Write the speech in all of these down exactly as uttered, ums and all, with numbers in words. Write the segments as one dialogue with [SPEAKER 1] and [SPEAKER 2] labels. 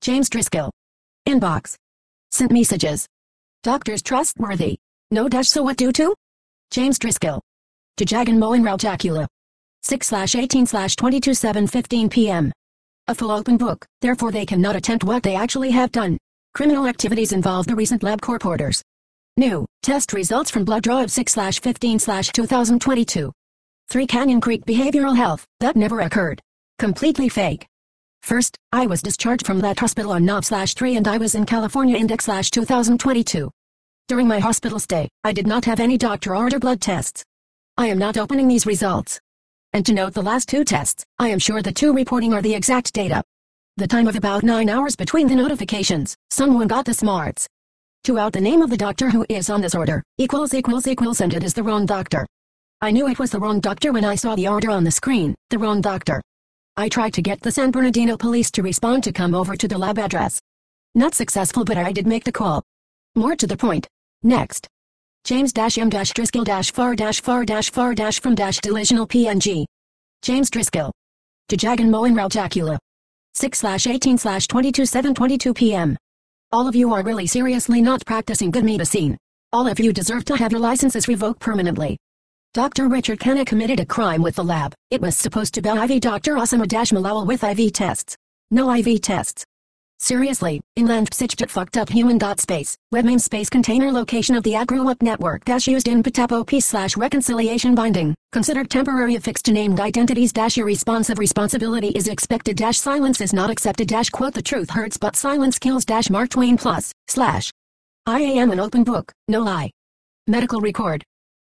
[SPEAKER 1] James Driscoll. Inbox. Sent messages. Doctors trustworthy. No dash so what due to? James Driscoll. To Jagan Mohan Rao Jakula. six slash eighteen slash twenty-two seven fifteen p m A full open book, therefore they cannot attempt what they actually have done. Criminal activities involve the recent LabCorp orders. New, test results from blood draw of six slash fifteen slash two thousand twenty-two. three Canyon Creek Behavioral Health, that never occurred. Completely fake. First, I was discharged from that hospital on Nov slash three and I was in California Index slash two thousand twenty-two. During my hospital stay, I did not have any doctor order blood tests. I am not opening these results. And to note the last two tests, I am sure the two reporting are the exact data. The time of about nine hours between the notifications, someone got the smarts. To out the name of the doctor who is on this order, equals equals equals and it is the wrong doctor. I knew it was the wrong doctor when I saw the order on the screen, the wrong doctor. I tried to get the San Bernardino police to respond to come over to the lab address. Not successful, but I did make the call. More to the point. Next. James M Driscoll far far far from delusional P N G. James Driscoll. To Jagan Mohan Rao Jakula. six slash eighteen slash twenty-two seven twenty-two p m All of you are really seriously not practicing good medicine. All of you deserve to have your licenses revoked permanently. Doctor Richard Khanna committed a crime with the lab. It was supposed to be I V Doctor Osama Malawal with I V tests. No I V tests. Seriously, inland psichjet fucked up human dot space, web namespace container location of the agro up network dash used in Patapo peace slash reconciliation binding, considered temporary affixed to named identities dash irresponsive responsibility is expected dash silence is not accepted dash quote the truth hurts but silence kills dash Mark Twain plus, slash. I am an open book, no lie. Medical record.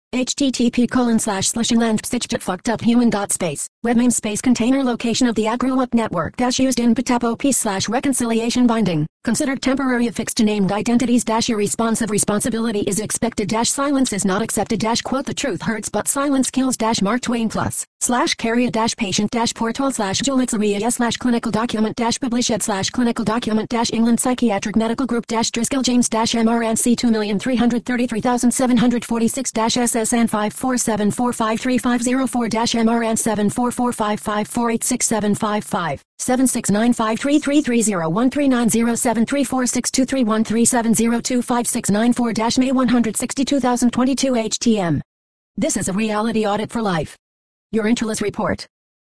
[SPEAKER 1] http colon slash slash inland psichjet fucked up human dot space, web namespace container location of the agro up network dash used in Patapo peace slash reconciliation binding, considered temporary affixed to named identities dash irresponsive responsibility is expected dash silence is not accepted dash quote the truth hurts but silence kills dash Mark Twain plus, slash carrier dash patient dash portal slash julixaria slash clinical document dash published slash clinical document dash England psychiatric medical group dash Driscoll James dash M R N C two million three hundred thirty-three thousand seven hundred forty-six dash S S N five four seven four five three five zero four dash M R N seven four four five five four eight six seven five five seven six nine five three three three zero one three nine zero seven three four six two three one three seven zero two five six nine four dash May one hundred sixty-two thousand twenty-two H T M. This is a reality audit for life. Your Intralis report.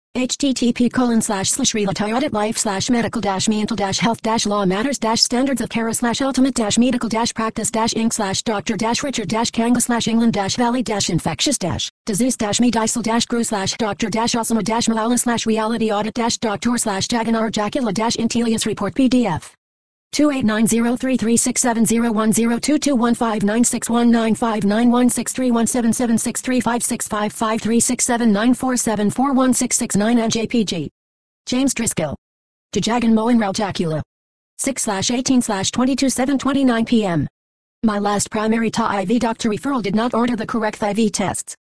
[SPEAKER 1] http colon slash slash reality audit life slash medical dash mental dash health dash law matters dash standards of care slash ultimate dash medical dash practice dash inc slash doctor dash richard dash kanga slash england dash valley dash infectious dash disease dash medical dash gru slash doctor dash osama dash malala slash reality audit dash doctor slash jaganar jacula dash intelius report pdf two eight nine zero three three six seven zero one zero two two one five nine six one nine five nine one six three one seven seven six three five six five five three six seven nine four seven four one six six nine and J P G. James Driscoll. To Jagan Mohan Rao Jakula. six slash eighteen slash twenty-two seven twenty-nine p m My last primary T A I V doctor referral did not order the correct I V tests.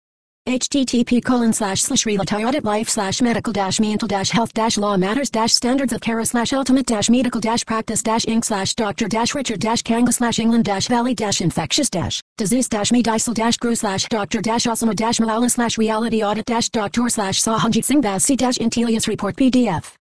[SPEAKER 1] http colon slash slash reality audit life slash medical dash mental dash health dash law matters dash standards of care slash ultimate dash medical dash practice dash inc slash doctor dash richard dash kanga slash england dash valley dash infectious dash disease dash medical dash gru slash doctor dash osama dash malala slash reality audit dash doctor slash sahanjit singh basi dash intelius report pdf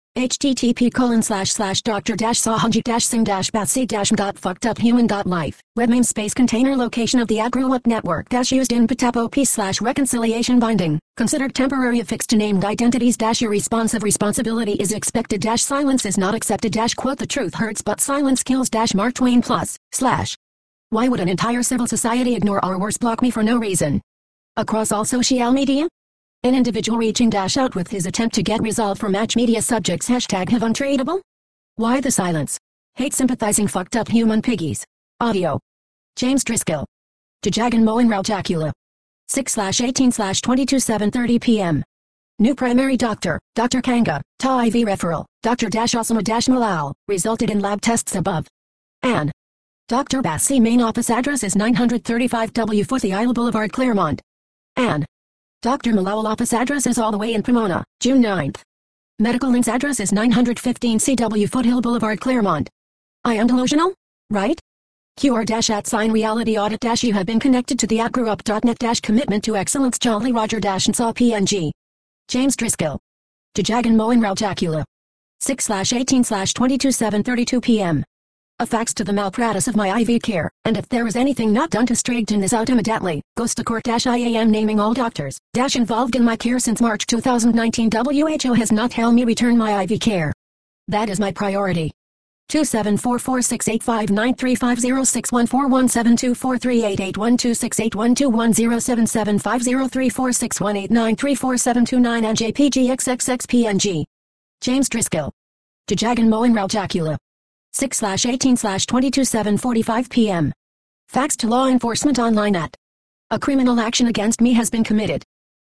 [SPEAKER 1] http colon slash slash doctor dash sahanjit dash singh dash basi dash dot fucked up human dot life web namespace container location of the agro up network dash used in Patapo peace slash reconciliation binding, considered temporary affixed to named identities dash irresponsive responsibility is expected dash silence is not accepted dash quote the truth hurts but silence kills dash Mark Twain plus, slash. Why would an entire civil society ignore or worse block me for no reason? Across all social media? An individual reaching dash out with his attempt to get resolve for match media subjects hashtag have untradeable? Why the silence? Hate sympathizing fucked up human piggies. Audio. James Driscoll. To Jagan Mohan Rao Jakula. six slash eighteen slash twenty-two seven thirty p m New primary doctor, Doctor Kanga, T A I V referral, Doctor Osama Malal, resulted in lab tests above. Anne. Doctor Bassi main office address is nine thirty-five W Foothie Isle Boulevard, Claremont. Anne. Doctor Malawal office address is all the way in Pomona, June ninth. Medical links address is nine fifteen C W Foothill Boulevard, Claremont. I am delusional? Right? Q R dash at sign reality audit dash you have been connected to the agroup dot net dash commitment to excellence Jolly Roger dash and saw P N G. James Driscoll. To Jagan Mohan Rao Jakula. six eighteen twenty-two seven thirty-two p m A fax to the malpractice of my I V care, and if there is anything not done to straighten this out immediately, goes to court I A M naming all doctors dash involved in my care since March two thousand nineteen. W H O has not helped me return my I V care. That is my priority. two seven four four six eight five nine three five zero six one four one seven two four three eight eight one two six eight one two one zero seven seven five zero three four six one eight nine three four seven two nine and J P G X X X P N G. James Driscoll. To Jagan Moen Raljacula. six eighteen twenty-two seven forty-five p m Fax to law enforcement online at. A criminal action against me has been committed.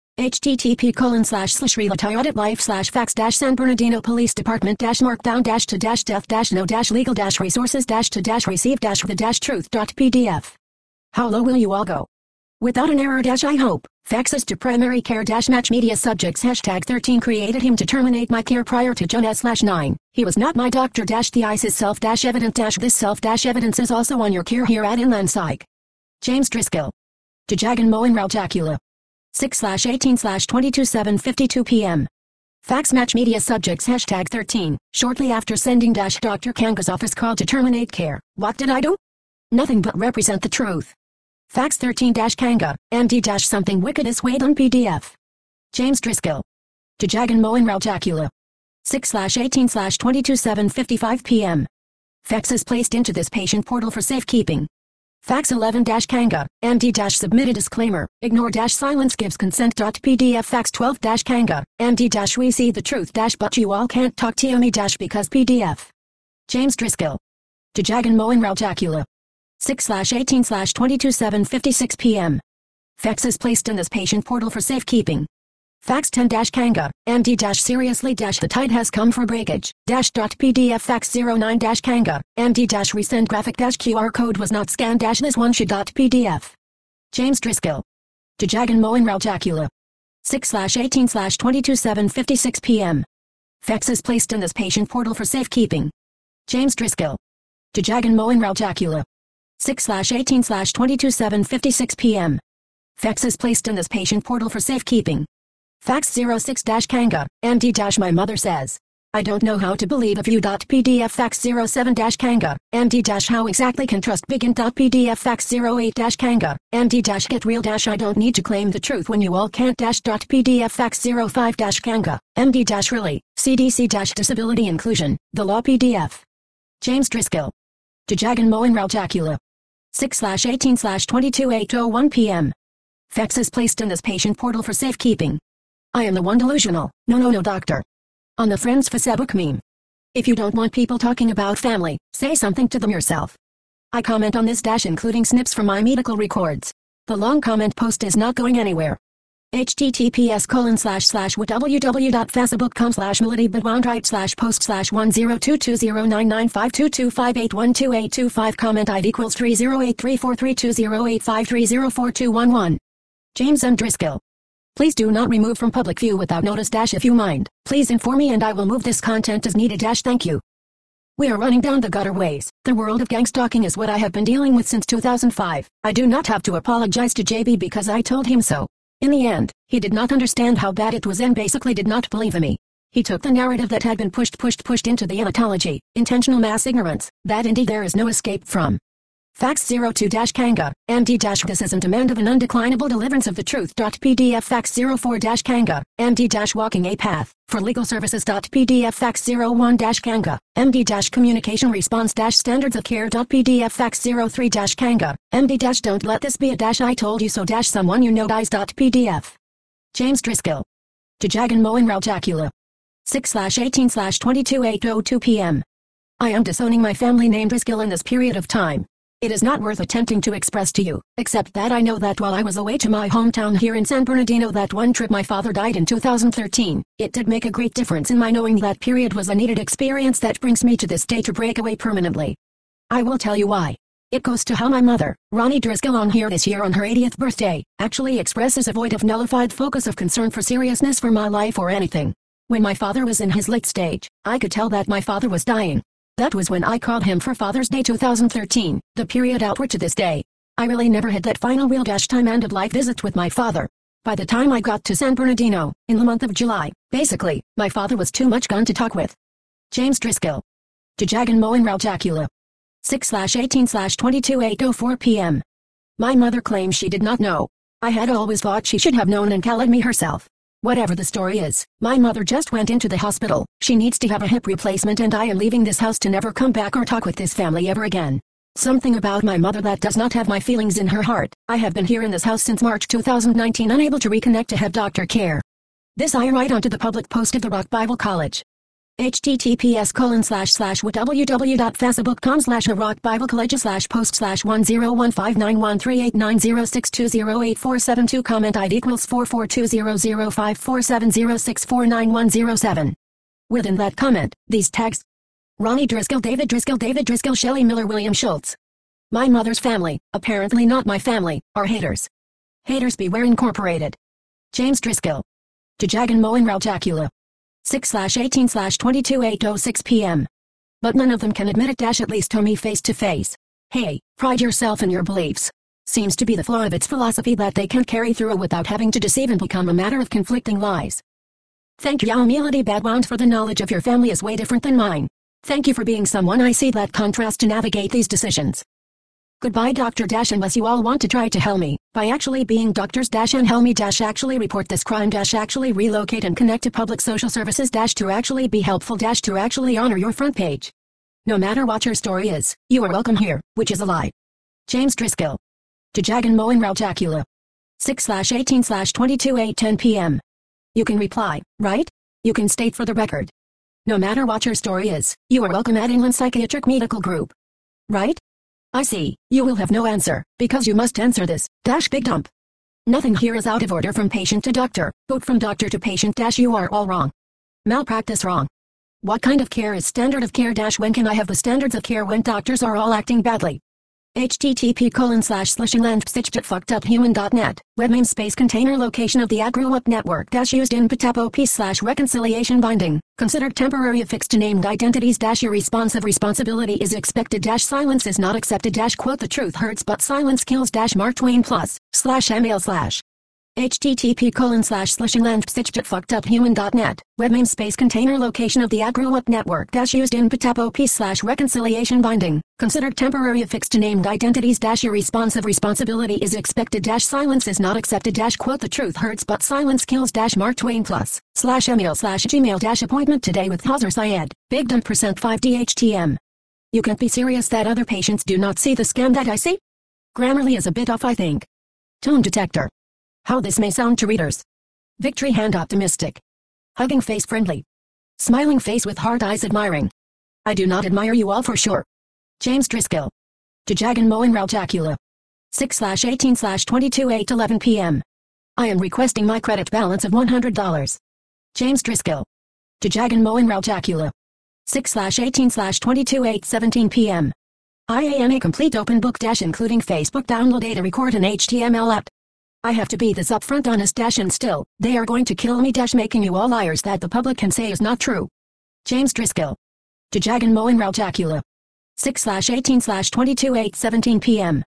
[SPEAKER 1] http colon slash slash relatiotit life slash fax dash San Bernardino Police Department dash markdown dash to dash death dash no dash legal dash resources dash to dash receive dash the dash truth dot pdf. How low will you all go? Without an error dash I hope. Faxes to primary care dash match media subjects hashtag thirteen created him to terminate my care prior to June slash nine. He was not my doctor dash the ice is self dash evident dash this self dash evidence is also on your care here at Inland Psych. James Driscoll. To Jagan Moen Raljacula. six eighteen twenty-two seven fifty-two p m Fax match media subjects hashtag thirteen. Shortly after sending dash Doctor Kanga's office call to terminate care, what did I do? Nothing but represent the truth. Fax thirteen dash Kanga, M D dash something wicked is weighed on P D F. James Driscoll. To Jagan Moen Raljacula. six eighteen twenty-two seven fifty-five p m Fax is placed into this patient portal for safekeeping. Fax eleven dash Kanga, M D dash submit a disclaimer, ignore dash silence gives consent dot P D F fax twelve dash Kanga, M D dash we see the truth dash but you all can't talk to me dash because P D F. James Driscoll. To Jagan Moen Raljacula. six eighteen twenty-two seven fifty-six p m Fax is placed in this patient portal for safekeeping. Fax ten dash Kanga, M D dash seriously dash the tide has come for breakage, dash dot P D F fax zero nine dash Kanga, M D dash resend graphic dash Q R code was not scanned dash this one should dot P D F. James Driscoll. To Jagan Moen Raljacula. six eighteen twenty-two seven fifty-six p m Fax is placed in this patient portal for safekeeping. James Driscoll. To Jagan Moen Raljacula. six eighteen twenty-two seven fifty-six p m Fax is placed in this patient portal for safekeeping. Fax zero six dash Kanga, M D dash my mother says. I don't know how to believe of you. P D F fax zero seven dash Kanga, M D dash how exactly can trust begin. P D F fax zero eight dash Kanga, M D dash get real dash I don't need to claim the truth when you all can't dash. P D F fax zero five dash Kanga, M D dash really, C D C dash disability inclusion, the law P D F. James Driscoll. To Jagan Moen Raljacula. six eighteen twenty-two eight oh one p m Fax is placed in this patient portal for safekeeping. I am the one delusional. No no no doctor. On the Friends Facebook meme. If you don't want people talking about family, say something to them yourself. I comment on this dash including snips from my medical records. The long comment post is not going anywhere. https colon slash slash www.facebook.com slash militybitwoundright slash post slash one zero two two zero nine nine five two two five eight one two eight two five comment I D equals three zero eight three four three two zero eight five three zero four two one one. James M. Driscoll. Please do not remove from public view without notice dash if you mind. Please inform me and I will move this content as needed dash thank you. We are running down the gutter ways. The world of gang stalking is what I have been dealing with since two thousand five. I do not have to apologize to J B because I told him so. In the end, he did not understand how bad it was and basically did not believe in me. He took the narrative that had been pushed pushed pushed into the anatology, intentional mass ignorance, that indeed there is no escape from. Fax zero two dash Kanga, M D dash this is in demand of an undeclinable deliverance of the truth. P D F fax zero four dash Kanga, M D dash walking a path, for legal services. P D F fax zero one dash Kanga, M D dash communication response dash standards of care. P D F fax zero three dash Kanga, M D dash don't let this be a dash I told you so dash someone you know dies. P D F. James Driscoll. To Jagan Moen Raljacula. six eighteen twenty-two eight oh two p m I am disowning my family name Driscoll in this period of time. It is not worth attempting to express to you, except that I know that while I was away to my hometown here in San Bernardino that one trip my father died in two thousand thirteen, it did make a great difference in my knowing that period was a needed experience that brings me to this day to break away permanently. I will tell you why. It goes to how my mother, Ronnie Driscoll on here this year on her eightieth birthday, actually expresses a void of nullified focus of concern for seriousness for my life or anything. When my father was in his late stage, I could tell that my father was dying. That was when I called him for Father's Day two thousand thirteen, the period outward to this day. I really never had that final real dash time end of life visit with my father. By the time I got to San Bernardino, in the month of July, basically, my father was too much gone to talk with. James Driscoll. To Jagan Moen Raljacula. six slash eighteen slash twenty-two eight oh four p m My mother claims she did not know. I had always thought she should have known and called me herself. Whatever the story is, my mother just went into the hospital. She needs to have a hip replacement and I am leaving this house to never come back or talk with this family ever again. Something about my mother that does not have my feelings in her heart. I have been here in this house since March two thousand nineteen, unable to reconnect to have doctor care. This I write onto the public post of the Rock Bible College. https colon slash slash www.facebook.com slash a rock bible college slash post slash one zero one five nine one three eight nine zero six two zero eight four seven two comment I D equals four four two zero zero five four seven zero six four nine one zero seven. Within that comment, these tags: Ronnie Driscoll, David Driscoll, David Driscoll, Shelley Miller, William Schultz. My mother's family, apparently not my family, are haters. Haters Beware Incorporated. James Driscoll. To Jagan Moen Raljacula. six slash eighteen slash twenty-two eight oh six p m But none of them can admit it dash at least to me face to face. Hey, pride yourself in your beliefs. Seems to be the flaw of its philosophy that they can't carry through without having to deceive and become a matter of conflicting lies. Thank you Melody Badwound for the knowledge of your family is way different than mine. Thank you for being someone I see that contrast to navigate these decisions. Goodbye Doctor Dash, unless you all want to try to help me, by actually being doctors dash and help me dash actually report this crime dash actually relocate and connect to public social services dash to actually be helpful dash to actually honor your front page. No matter what your story is, you are welcome here, which is a lie. James Driscoll. To Jagan Moen Raljacula. six slash eighteen slash twenty-two eight ten p m You can reply, right? You can state for the record. No matter what your story is, you are welcome at Inland Psychiatric Medical Group. Right? I see, you will have no answer, because you must answer this, dash big dump. Nothing here is out of order from patient to doctor, but from doctor to patient dash you are all wrong. Malpractice wrong. What kind of care is standard of care dash when can I have the standards of care when doctors are all acting badly? http colon slash slashing land psitchet fucked up human dot net web namespace container location of the agro up network dash used in patapo p slash reconciliation binding considered temporary affixed to named identities dash your responsive responsibility is expected dash silence is not accepted dash quote the truth hurts but silence kills dash Mark Twain plus slash email slash http colon slash slashing land psitchet fucked up human dot net web namespace container location of the agro up network dash used in patapo p slash reconciliation binding considered temporary affixed to named identities dash your responsive responsibility is expected dash silence is not accepted dash quote the truth hurts but silence kills dash Mark Twain plus slash email slash gmail dash appointment today with Hazar Syed big dump percent five D H T M. You can't be serious that other patients do not see the scam that I see? Grammarly is a bit off I think. Tone detector. How this may sound to readers. Victory hand optimistic. Hugging face friendly. Smiling face with hard eyes admiring. I do not admire you all for sure. James Driscoll. To Jagan Moen Raljacula. six slash eighteen slash twenty-two eight eleven p m I am requesting my credit balance of one hundred dollars. James Driscoll. To Jagan Moen Raljacula. six slash eighteen slash twenty-two eight seventeen p m I am a complete open book dash including Facebook download data record and H T M L app. I have to be this upfront honest dash and still, they are going to kill me dash making you all liars that the public can say is not true. James Driscoll. To Jagan Moen Raljacula. six slash eighteen slash twenty-two eight seventeen p m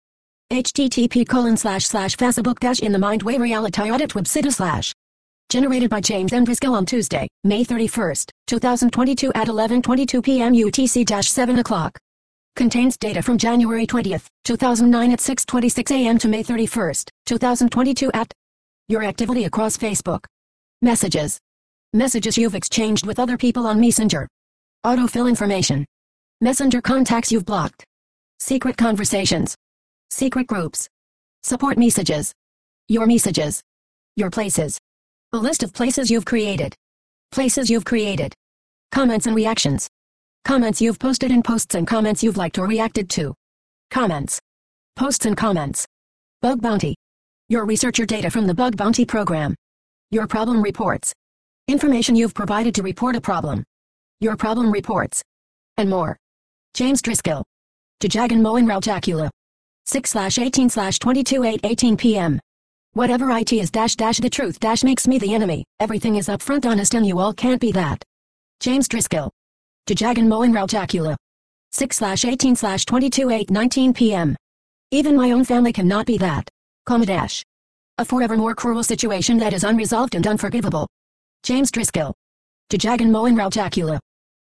[SPEAKER 1] http colon slash slash facebook dash in the mind way reality audit website slash generated by James M. Driscoll on Tuesday, May thirty-first, two thousand twenty-two at eleven twenty-two p m U T C dash seven o'clock. Contains data from January twentieth, two thousand nine at six twenty-six a m to May thirty-first, two thousand twenty-two at your activity across Facebook. Messages. Messages you've exchanged with other people on Messenger. Autofill information. Messenger contacts you've blocked. Secret conversations. Secret groups. Support messages. Your messages. Your places. A list of places you've created. Places you've created. Comments and reactions. Comments you've posted and posts and comments you've liked or reacted to. Comments. Posts and comments. Bug bounty. Your researcher data from the bug bounty program. Your problem reports. Information you've provided to report a problem. Your problem reports. And more. James Driscoll. To Jagan Moen Raljacula. six slash eighteen slash twenty-two eight eighteen p m Whatever it is dash dash the truth dash makes me the enemy. Everything is upfront honest and you all can't be that. James Driscoll. To Jagan Moen Raljacula. six slash eighteen slash twenty-two eight nineteen p m Even my own family cannot be that. Comma dash. A forevermore cruel situation that is unresolved and unforgivable. James Driscoll. To Jagan Moen Raljacula.